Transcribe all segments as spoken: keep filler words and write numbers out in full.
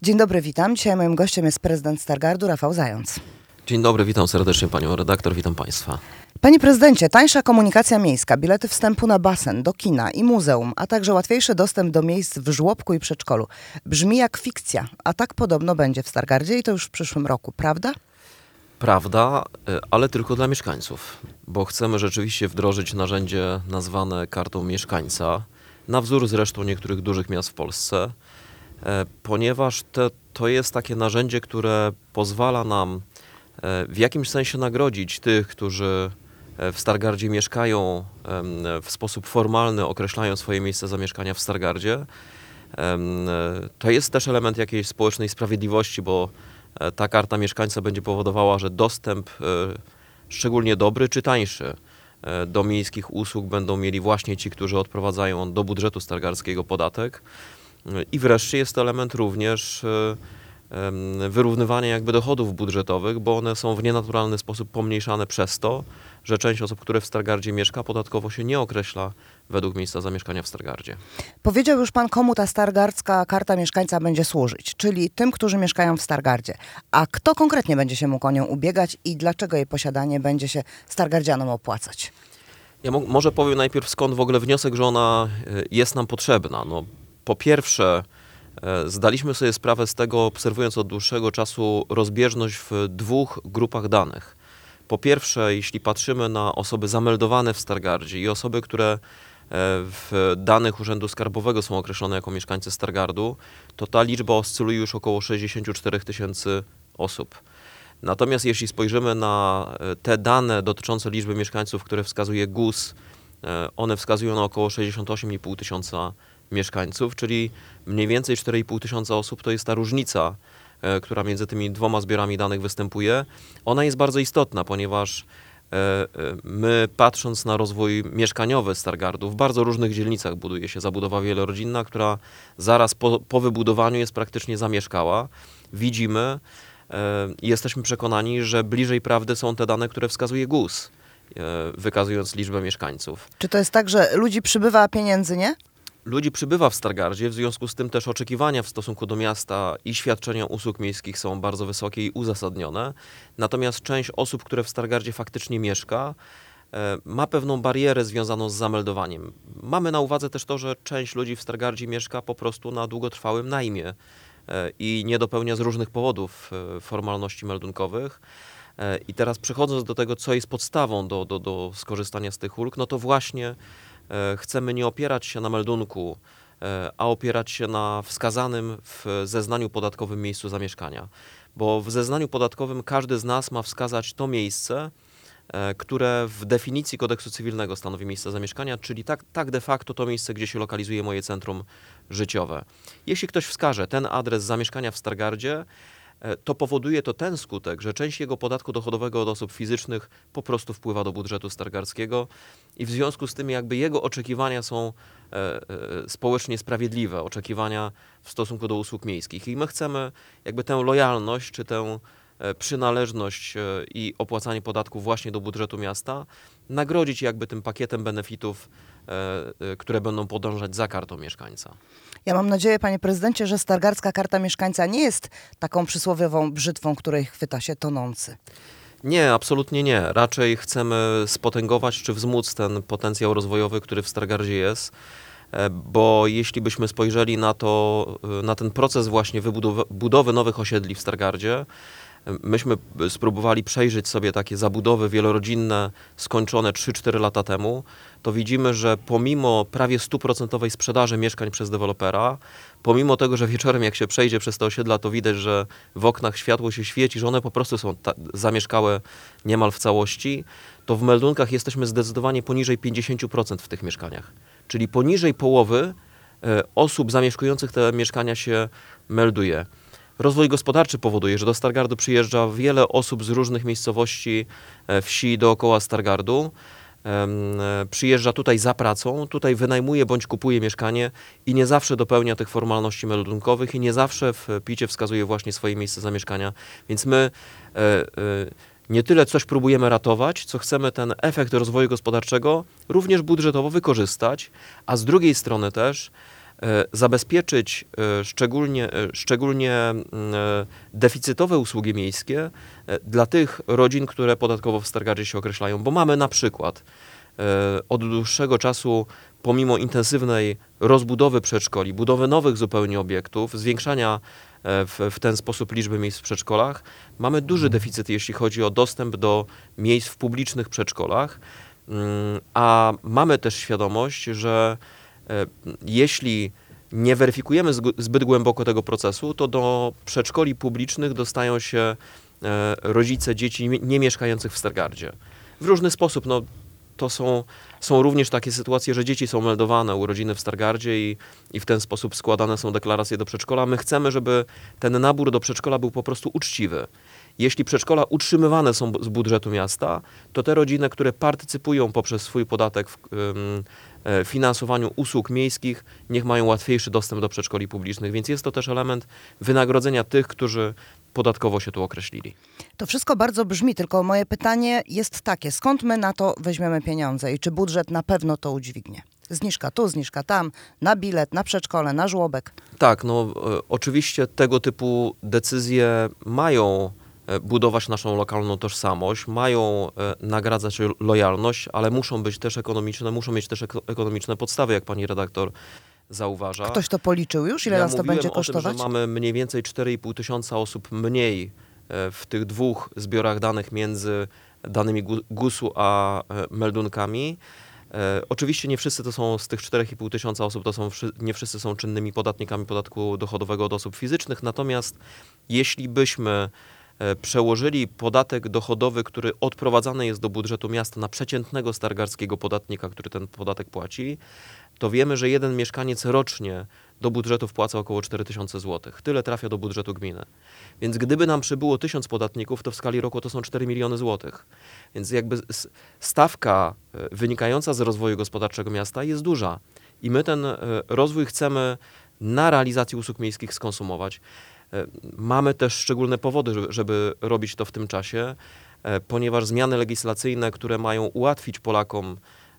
Dzień dobry, witam. Dzisiaj moim gościem jest prezydent Stargardu, Rafał Zając. Dzień dobry, witam serdecznie panią redaktor, witam państwa. Panie prezydencie, tańsza komunikacja miejska, bilety wstępu na basen, do kina i muzeum, a także łatwiejszy dostęp do miejsc w żłobku i przedszkolu. Brzmi jak fikcja, a tak podobno będzie w Stargardzie i to już w przyszłym roku, prawda? Prawda, ale tylko dla mieszkańców, bo chcemy rzeczywiście wdrożyć narzędzie nazwane kartą mieszkańca, na wzór zresztą niektórych dużych miast w Polsce, ponieważ te, to jest takie narzędzie, które pozwala nam w jakimś sensie nagrodzić tych, którzy w Stargardzie mieszkają, w sposób formalny określają swoje miejsce zamieszkania w Stargardzie. To jest też element jakiejś społecznej sprawiedliwości, bo ta karta mieszkańca będzie powodowała, że dostęp szczególnie dobry czy tańszy do miejskich usług będą mieli właśnie ci, którzy odprowadzają do budżetu stargardzkiego podatek. I wreszcie jest to element również wyrównywania jakby dochodów budżetowych, bo one są w nienaturalny sposób pomniejszane przez to, że część osób, które w Stargardzie mieszka, podatkowo się nie określa według miejsca zamieszkania w Stargardzie. Powiedział już pan, komu ta stargardzka karta mieszkańca będzie służyć, czyli tym, którzy mieszkają w Stargardzie. A kto konkretnie będzie się mógł o nią ubiegać i dlaczego jej posiadanie będzie się stargardzianom opłacać? Ja mo- może powiem najpierw, skąd w ogóle wniosek, że ona jest nam potrzebna. No, po pierwsze, zdaliśmy sobie sprawę z tego, obserwując od dłuższego czasu rozbieżność w dwóch grupach danych. Po pierwsze, jeśli patrzymy na osoby zameldowane w Stargardzie i osoby, które w danych Urzędu Skarbowego są określone jako mieszkańcy Stargardu, to ta liczba oscyluje już około sześćdziesiąt cztery tysięcy osób. Natomiast jeśli spojrzymy na te dane dotyczące liczby mieszkańców, które wskazuje G U S, one wskazują na około sześćdziesiąt osiem i pół tysiąca mieszkańców, czyli mniej więcej cztery i pół tysiąca osób to jest ta różnica, która między tymi dwoma zbiorami danych występuje. Ona jest bardzo istotna, ponieważ my, patrząc na rozwój mieszkaniowy Stargardu, w bardzo różnych dzielnicach buduje się zabudowa wielorodzinna, która zaraz po, po wybudowaniu jest praktycznie zamieszkała. Widzimy i jesteśmy przekonani, że bliżej prawdy są te dane, które wskazuje G U S, wykazując liczbę mieszkańców. Czy to jest tak, że ludzi przybywa, a pieniędzy nie? Ludzi przybywa w Stargardzie, w związku z tym też oczekiwania w stosunku do miasta i świadczenia usług miejskich są bardzo wysokie i uzasadnione. Natomiast część osób, które w Stargardzie faktycznie mieszka, ma pewną barierę związaną z zameldowaniem. Mamy na uwadze też to, że część ludzi w Stargardzie mieszka po prostu na długotrwałym najmie i nie dopełnia z różnych powodów formalności meldunkowych. I teraz przechodząc do tego, co jest podstawą do, do, do skorzystania z tych ulg, no to właśnie chcemy nie opierać się na meldunku, a opierać się na wskazanym w zeznaniu podatkowym miejscu zamieszkania. Bo w zeznaniu podatkowym każdy z nas ma wskazać to miejsce, które w definicji kodeksu cywilnego stanowi miejsce zamieszkania, czyli tak, tak de facto to miejsce, gdzie się lokalizuje moje centrum życiowe. Jeśli ktoś wskaże ten adres zamieszkania w Stargardzie, to powoduje to ten skutek, że część jego podatku dochodowego od osób fizycznych po prostu wpływa do budżetu stargardzkiego i w związku z tym jakby jego oczekiwania są e, e, społecznie sprawiedliwe, oczekiwania w stosunku do usług miejskich. I my chcemy jakby tę lojalność czy tę e, przynależność e, i opłacanie podatków właśnie do budżetu miasta nagrodzić jakby tym pakietem benefitów, e, e, które będą podążać za kartą mieszkańca. Ja mam nadzieję, panie prezydencie, że stargardzka karta mieszkańca nie jest taką przysłowiową brzytwą, której chwyta się tonący. Nie, absolutnie nie. Raczej chcemy spotęgować czy wzmóc ten potencjał rozwojowy, który w Stargardzie jest, bo jeśli byśmy spojrzeli na to, na ten proces właśnie wybudowy budowy nowych osiedli w Stargardzie, myśmy spróbowali przejrzeć sobie takie zabudowy wielorodzinne skończone trzy cztery lata temu, to widzimy, że pomimo prawie stuprocentowej sprzedaży mieszkań przez dewelopera, pomimo tego, że wieczorem jak się przejdzie przez te osiedla, to widać, że w oknach światło się świeci, że one po prostu są ta- zamieszkałe niemal w całości, to w meldunkach jesteśmy zdecydowanie poniżej pięćdziesiąt procent w tych mieszkaniach. Czyli poniżej połowy e, osób zamieszkujących te mieszkania się melduje. Rozwój gospodarczy powoduje, że do Stargardu przyjeżdża wiele osób z różnych miejscowości, wsi dookoła Stargardu. Przyjeżdża tutaj za pracą, tutaj wynajmuje bądź kupuje mieszkanie i nie zawsze dopełnia tych formalności meldunkowych i nie zawsze w picie wskazuje właśnie swoje miejsce zamieszkania. Więc my e, e, nie tyle coś próbujemy ratować, co chcemy ten efekt rozwoju gospodarczego również budżetowo wykorzystać, a z drugiej strony też zabezpieczyć szczególnie, szczególnie deficytowe usługi miejskie dla tych rodzin, które podatkowo w Stargardzie się określają, bo mamy na przykład od dłuższego czasu, pomimo intensywnej rozbudowy przedszkoli, budowy nowych zupełnie obiektów, zwiększania w, w ten sposób liczby miejsc w przedszkolach, mamy duży deficyt, jeśli chodzi o dostęp do miejsc w publicznych przedszkolach, a mamy też świadomość, że jeśli nie weryfikujemy zbyt głęboko tego procesu, to do przedszkoli publicznych dostają się rodzice dzieci nie mieszkających w Stargardzie. W różny sposób, no, to są, są również takie sytuacje, że dzieci są meldowane, urodziny w Stargardzie i, i w ten sposób składane są deklaracje do przedszkola. My chcemy, żeby ten nabór do przedszkola był po prostu uczciwy. Jeśli przedszkola utrzymywane są z budżetu miasta, to te rodziny, które partycypują poprzez swój podatek w um, finansowaniu usług miejskich, niech mają łatwiejszy dostęp do przedszkoli publicznych. Więc jest to też element wynagrodzenia tych, którzy podatkowo się tu określili. To wszystko bardzo brzmi, tylko moje pytanie jest takie, skąd my na to weźmiemy pieniądze i czy budżet na pewno to udźwignie? Zniżka tu, zniżka tam, na bilet, na przedszkole, na żłobek. Tak, no e, oczywiście tego typu decyzje mają e, budować naszą lokalną tożsamość, mają e, nagradzać lojalność, ale muszą być też ekonomiczne, muszą mieć też eko- ekonomiczne podstawy, jak pani redaktor zauważa. Ktoś to policzył już? Ile ja nas to będzie kosztować? O tym, że mamy mniej więcej cztery i pół tysiąca osób mniej w tych dwóch zbiorach danych między danymi gusu a meldunkami. E, oczywiście nie wszyscy to są, z tych cztery i pół tysiąca osób, to są, nie wszyscy są czynnymi podatnikami podatku dochodowego od osób fizycznych, natomiast jeśli byśmy e, przełożyli podatek dochodowy, który odprowadzany jest do budżetu miasta na przeciętnego stargardzkiego podatnika, który ten podatek płaci, to wiemy, że jeden mieszkaniec rocznie do budżetu wpłaca około cztery tysiące złotych. Tyle trafia do budżetu gminy. Więc gdyby nam przybyło tysiąc podatników, to w skali roku to są cztery miliony złotych. Więc jakby stawka wynikająca z rozwoju gospodarczego miasta jest duża. I my ten rozwój chcemy na realizacji usług miejskich skonsumować. Mamy też szczególne powody, żeby robić to w tym czasie, ponieważ zmiany legislacyjne, które mają ułatwić Polakom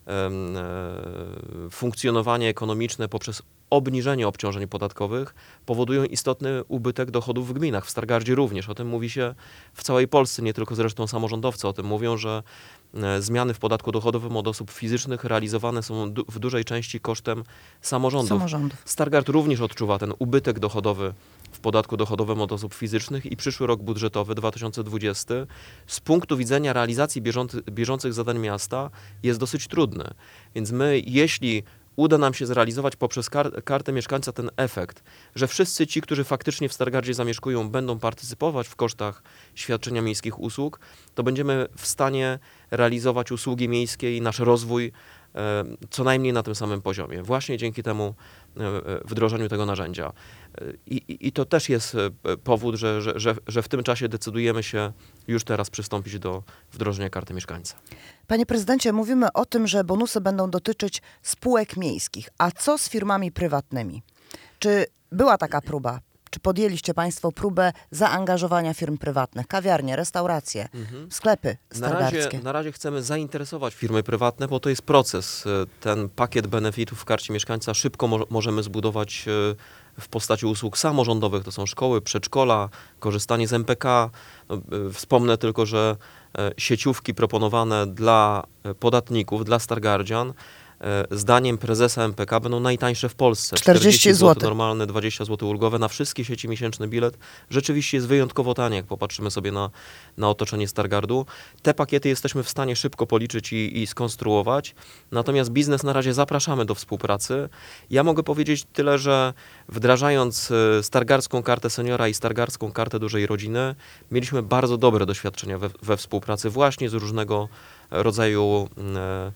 funkcjonowanie ekonomiczne poprzez obniżenie obciążeń podatkowych powodują istotny ubytek dochodów w gminach. W Stargardzie również. O tym mówi się w całej Polsce, nie tylko zresztą samorządowcy o tym mówią, że zmiany w podatku dochodowym od osób fizycznych realizowane są du- w dużej części kosztem samorządów. Samorządów. Stargard również odczuwa ten ubytek dochodowy w podatku dochodowym od osób fizycznych i przyszły rok budżetowy dwa tysiące dwudziesty z punktu widzenia realizacji bieżący, bieżących zadań miasta jest dosyć trudny. Więc my, jeśli uda nam się zrealizować poprzez kar- kartę mieszkańca ten efekt, że wszyscy ci, którzy faktycznie w Stargardzie zamieszkują, będą partycypować w kosztach świadczenia miejskich usług, to będziemy w stanie realizować usługi miejskie i nasz rozwój e, co najmniej na tym samym poziomie. Właśnie dzięki temu e, wdrożeniu tego narzędzia. I, i, i to też jest powód, że, że, że, że w tym czasie decydujemy się już teraz przystąpić do wdrożenia karty mieszkańca. Panie prezydencie, mówimy o tym, że bonusy będą dotyczyć spółek miejskich. A co z firmami prywatnymi? Czy była taka próba? Czy podjęliście państwo próbę zaangażowania firm prywatnych? Kawiarnie, restauracje, mhm. sklepy stargardzkie? Na razie, na razie chcemy zainteresować firmy prywatne, bo to jest proces. Ten pakiet benefitów w karcie mieszkańca szybko mo- możemy zbudować w postaci usług samorządowych. To są szkoły, przedszkola, korzystanie z M P K. No, wspomnę tylko, że sieciówki proponowane dla podatników, dla stargardzian, zdaniem prezesa M P K będą najtańsze w Polsce. czterdzieści złotych normalne, dwadzieścia złotych ulgowe na wszystkie sieci. Miesięczny bilet rzeczywiście jest wyjątkowo tani, jak popatrzymy sobie na, na otoczenie Stargardu. Te pakiety jesteśmy w stanie szybko policzyć i, i skonstruować. Natomiast biznes na razie zapraszamy do współpracy. Ja mogę powiedzieć tyle, że wdrażając Stargardzką Kartę Seniora i Stargardzką Kartę Dużej Rodziny, mieliśmy bardzo dobre doświadczenia we, we współpracy właśnie z różnego rodzaju e,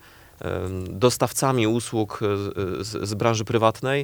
dostawcami usług z, z branży prywatnej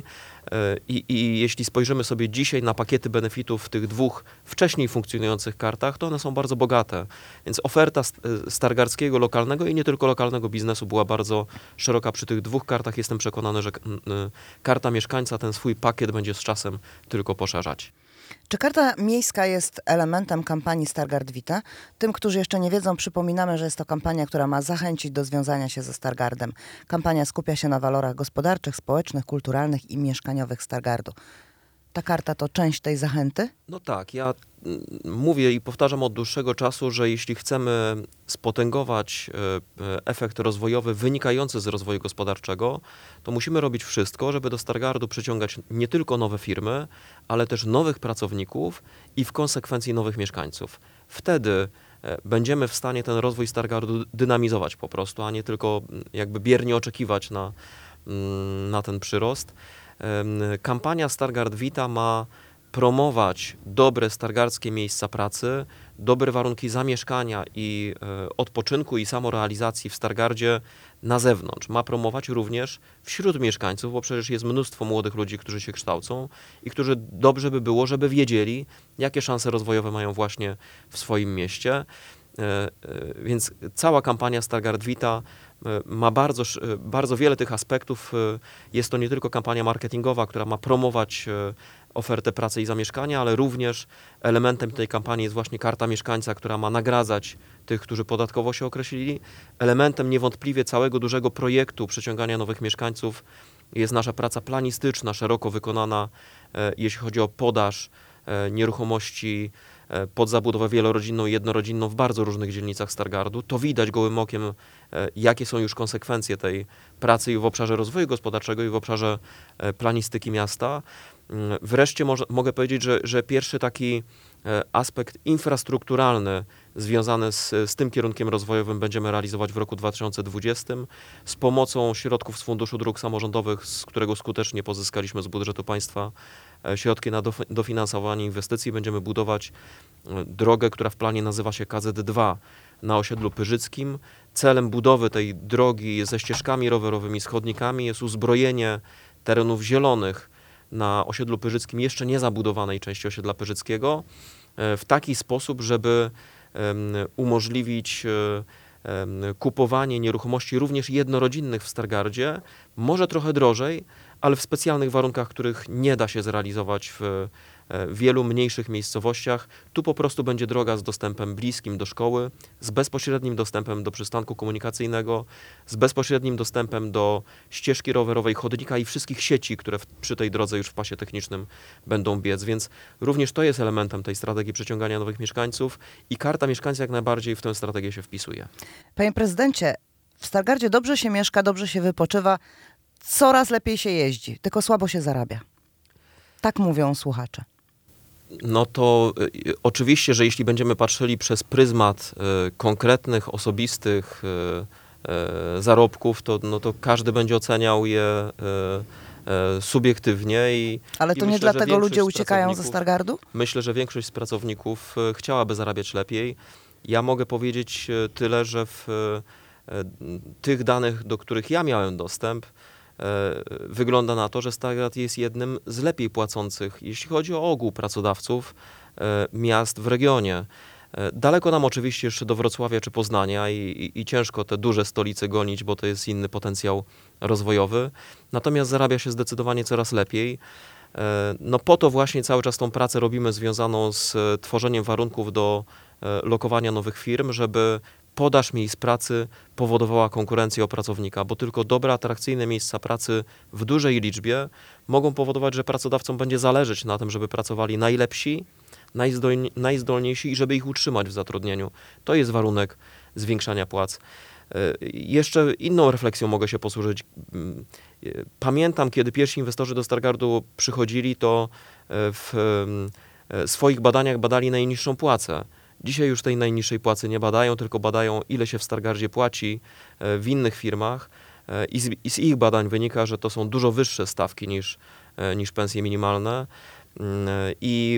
I, i jeśli spojrzymy sobie dzisiaj na pakiety benefitów w tych dwóch wcześniej funkcjonujących kartach, to one są bardzo bogate. Więc oferta stargardzkiego, lokalnego i nie tylko lokalnego biznesu była bardzo szeroka przy tych dwóch kartach. Jestem przekonany, że karta mieszkańca ten swój pakiet będzie z czasem tylko poszerzać. Czy karta miejska jest elementem kampanii Stargard Vita? Tym, którzy jeszcze nie wiedzą, przypominamy, że jest to kampania, która ma zachęcić do związania się ze Stargardem. Kampania skupia się na walorach gospodarczych, społecznych, kulturalnych i mieszkaniowych Stargardu. Ta karta to część tej zachęty? No tak, ja mm, mówię i powtarzam od dłuższego czasu, że jeśli chcemy spotęgować e, e, efekt rozwojowy wynikający z rozwoju gospodarczego, to musimy robić wszystko, żeby do Stargardu przyciągać nie tylko nowe firmy, ale też nowych pracowników i w konsekwencji nowych mieszkańców. Wtedy e, będziemy w stanie ten rozwój Stargardu dynamizować po prostu, a nie tylko mm, jakby biernie oczekiwać na, mm, na ten przyrost. Kampania Stargard Vita ma promować dobre stargardzkie miejsca pracy, dobre warunki zamieszkania i e, odpoczynku i samorealizacji w Stargardzie na zewnątrz. Ma promować również wśród mieszkańców, bo przecież jest mnóstwo młodych ludzi, którzy się kształcą i którzy dobrze by było, żeby wiedzieli, jakie szanse rozwojowe mają właśnie w swoim mieście. E, e, więc cała kampania Stargard Vita ma bardzo, bardzo wiele tych aspektów. Jest to nie tylko kampania marketingowa, która ma promować ofertę pracy i zamieszkania, ale również elementem tej kampanii jest właśnie karta mieszkańca, która ma nagradzać tych, którzy podatkowo się określili. Elementem niewątpliwie całego dużego projektu przyciągania nowych mieszkańców jest nasza praca planistyczna, szeroko wykonana, jeśli chodzi o podaż nieruchomości pod zabudowę wielorodzinną i jednorodzinną w bardzo różnych dzielnicach Stargardu. To widać gołym okiem, jakie są już konsekwencje tej pracy i w obszarze rozwoju gospodarczego, i w obszarze planistyki miasta. Wreszcie może, mogę powiedzieć, że, że pierwszy taki aspekt infrastrukturalny związany z, z tym kierunkiem rozwojowym będziemy realizować w roku dwa tysiące dwudziestym z pomocą środków z Funduszu Dróg Samorządowych, z którego skutecznie pozyskaliśmy z budżetu państwa środki na dofinansowanie inwestycji. Będziemy budować drogę, która w planie nazywa się K Z dwa na osiedlu Pyrzyckim. Celem budowy tej drogi ze ścieżkami rowerowymi, z chodnikami jest uzbrojenie terenów zielonych na osiedlu Pyrzyckim, jeszcze nie zabudowanej części osiedla Pyrzyckiego, w taki sposób, żeby umożliwić kupowanie nieruchomości również jednorodzinnych w Stargardzie, może trochę drożej, ale w specjalnych warunkach, których nie da się zrealizować w wielu mniejszych miejscowościach. Tu po prostu będzie droga z dostępem bliskim do szkoły, z bezpośrednim dostępem do przystanku komunikacyjnego, z bezpośrednim dostępem do ścieżki rowerowej, chodnika i wszystkich sieci, które w, przy tej drodze już w pasie technicznym będą biec. Więc również to jest elementem tej strategii przyciągania nowych mieszkańców i karta mieszkańca jak najbardziej w tę strategię się wpisuje. Panie prezydencie, w Stargardzie dobrze się mieszka, dobrze się wypoczywa, coraz lepiej się jeździ, tylko słabo się zarabia. Tak mówią słuchacze. No to y, oczywiście, że jeśli będziemy patrzyli przez pryzmat y, konkretnych, osobistych y, y, zarobków, to, no to każdy będzie oceniał je y, y, subiektywnie. I, Ale i to nie myślę, że dlatego ludzie większość z uciekają ze pracowników- Stargardu? Myślę, że większość z pracowników y, chciałaby zarabiać lepiej. Ja mogę powiedzieć y, tyle, że w y, y, tych danych, do których ja miałem dostęp, wygląda na to, że Stargard jest jednym z lepiej płacących, jeśli chodzi o ogół pracodawców, miast w regionie. Daleko nam oczywiście jeszcze do Wrocławia czy Poznania i, i, i ciężko te duże stolice gonić, bo to jest inny potencjał rozwojowy. Natomiast zarabia się zdecydowanie coraz lepiej. No po to właśnie cały czas tą pracę robimy związaną z tworzeniem warunków do lokowania nowych firm, żeby podaż miejsc pracy powodowała konkurencję o pracownika, bo tylko dobre, atrakcyjne miejsca pracy w dużej liczbie mogą powodować, że pracodawcom będzie zależeć na tym, żeby pracowali najlepsi, najzdolni, najzdolniejsi i żeby ich utrzymać w zatrudnieniu. To jest warunek zwiększania płac. Jeszcze inną refleksją mogę się posłużyć. Pamiętam, kiedy pierwsi inwestorzy do Stargardu przychodzili, to w swoich badaniach badali najniższą płacę. Dzisiaj już tej najniższej płacy nie badają, tylko badają, ile się w Stargardzie płaci w innych firmach i z, i z ich badań wynika, że to są dużo wyższe stawki niż, niż pensje minimalne i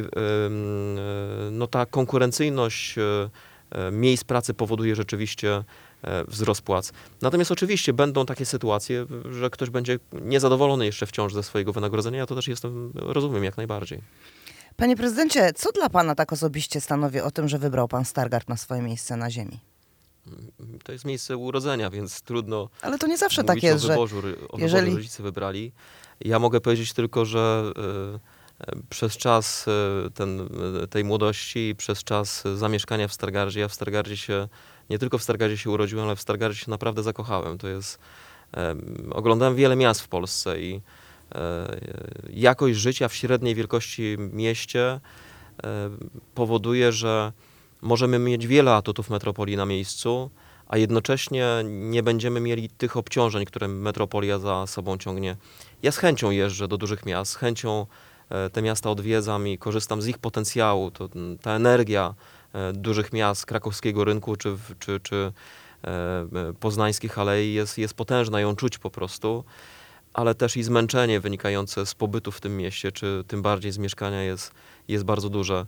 no, ta konkurencyjność miejsc pracy powoduje rzeczywiście wzrost płac. Natomiast oczywiście będą takie sytuacje, że ktoś będzie niezadowolony jeszcze wciąż ze swojego wynagrodzenia, ja to też jestem, rozumiem jak najbardziej. Panie prezydencie, co dla pana tak osobiście stanowi o tym, że wybrał pan Stargard na swoje miejsce na ziemi? To jest miejsce urodzenia, więc trudno Ale to nie zawsze mówić tak jest, o że wyborze, o jeżeli- wyborze rodzice wybrali. Ja mogę powiedzieć tylko, że Przez czas e, ten, e, tej młodości, przez czas zamieszkania w Stargardzie, ja w Stargardzie się, nie tylko w Stargardzie się urodziłem, ale w Stargardzie się naprawdę zakochałem. To jest, e, oglądałem wiele miast w Polsce i e, jakość życia w średniej wielkości mieście e, powoduje, że możemy mieć wiele atutów metropolii na miejscu, a jednocześnie nie będziemy mieli tych obciążeń, które metropolia za sobą ciągnie. Ja z chęcią jeżdżę do dużych miast, z chęcią te miasta odwiedzam i korzystam z ich potencjału. To, ta energia dużych miast, krakowskiego rynku czy, czy, czy poznańskich alei jest, jest potężna, ją czuć po prostu, ale też i zmęczenie wynikające z pobytu w tym mieście, czy tym bardziej z mieszkania jest, jest bardzo duże.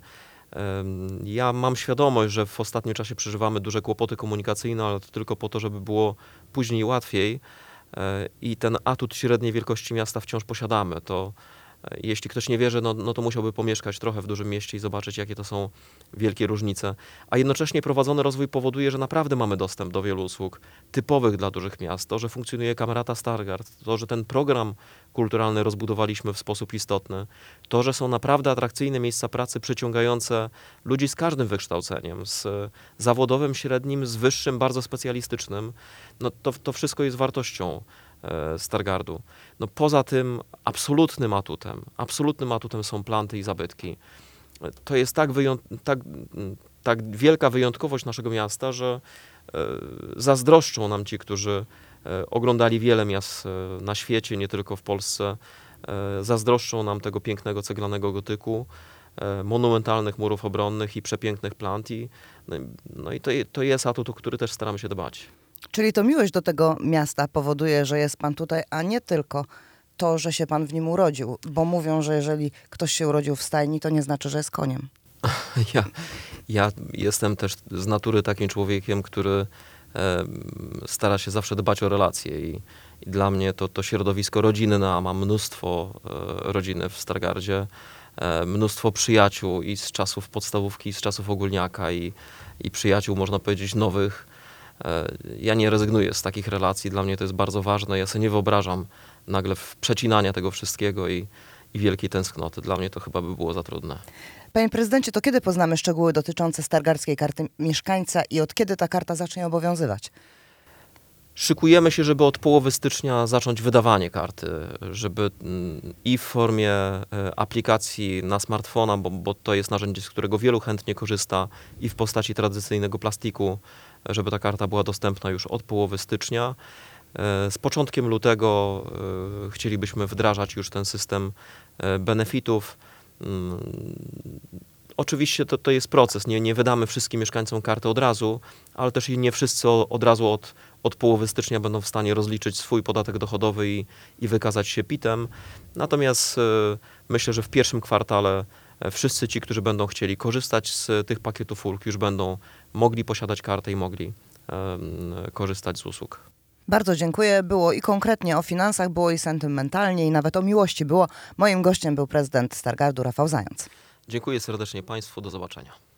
Ja mam świadomość, że w ostatnim czasie przeżywamy duże kłopoty komunikacyjne, ale to tylko po to, żeby było później łatwiej i ten atut średniej wielkości miasta wciąż posiadamy. To jeśli ktoś nie wierzy, no, no to musiałby pomieszkać trochę w dużym mieście i zobaczyć, jakie to są wielkie różnice. A jednocześnie prowadzony rozwój powoduje, że naprawdę mamy dostęp do wielu usług typowych dla dużych miast. To, że funkcjonuje Kamerata Stargard, to, że ten program kulturalny rozbudowaliśmy w sposób istotny, to, że są naprawdę atrakcyjne miejsca pracy przyciągające ludzi z każdym wykształceniem, z zawodowym, średnim, z wyższym, bardzo specjalistycznym, no to, to wszystko jest wartością Stargardu. No poza tym absolutnym atutem, absolutnym atutem są planty i zabytki. To jest tak, wyjąt- tak, tak wielka wyjątkowość naszego miasta, że e, zazdroszczą nam ci, którzy e, oglądali wiele miast e, na świecie, nie tylko w Polsce. E, zazdroszczą nam tego pięknego ceglanego gotyku, e, monumentalnych murów obronnych i przepięknych plant. I, no, no i to, to jest atut, o który też staramy się dbać. Czyli to miłość do tego miasta powoduje, że jest pan tutaj, a nie tylko to, że się pan w nim urodził. Bo mówią, że jeżeli ktoś się urodził w stajni, to nie znaczy, że jest koniem. Ja, ja jestem też z natury takim człowiekiem, który e, stara się zawsze dbać o relacje i, i dla mnie to, to środowisko rodzinne, a mam mnóstwo e, rodziny w Stargardzie, e, mnóstwo przyjaciół i z czasów podstawówki, i z czasów ogólniaka i, i przyjaciół, można powiedzieć, nowych. Ja nie rezygnuję z takich relacji, dla mnie to jest bardzo ważne. Ja sobie nie wyobrażam nagle przecinania tego wszystkiego i, i wielkiej tęsknoty. Dla mnie to chyba by było za trudne. Panie prezydencie, to kiedy poznamy szczegóły dotyczące Stargardzkiej Karty Mieszkańca i od kiedy ta karta zacznie obowiązywać? Szykujemy się, żeby od połowy stycznia zacząć wydawanie karty, żeby i w formie aplikacji na smartfona, bo, bo to jest narzędzie, z którego wielu chętnie korzysta, i w postaci tradycyjnego plastiku, żeby ta karta była dostępna już od połowy stycznia. Z początkiem lutego chcielibyśmy wdrażać już ten system benefitów. Oczywiście to, to jest proces, nie, nie wydamy wszystkim mieszkańcom karty od razu, ale też i nie wszyscy od razu od, od połowy stycznia będą w stanie rozliczyć swój podatek dochodowy i, i wykazać się pitem. Natomiast y, myślę, że w pierwszym kwartale wszyscy ci, którzy będą chcieli korzystać z tych pakietów ulg, już będą mogli posiadać kartę i mogli y, korzystać z usług. Bardzo dziękuję. Było i konkretnie o finansach, było i sentymentalnie, i nawet o miłości było. Moim gościem był prezydent Stargardu, Rafał Zając. Dziękuję serdecznie Państwu. Do zobaczenia.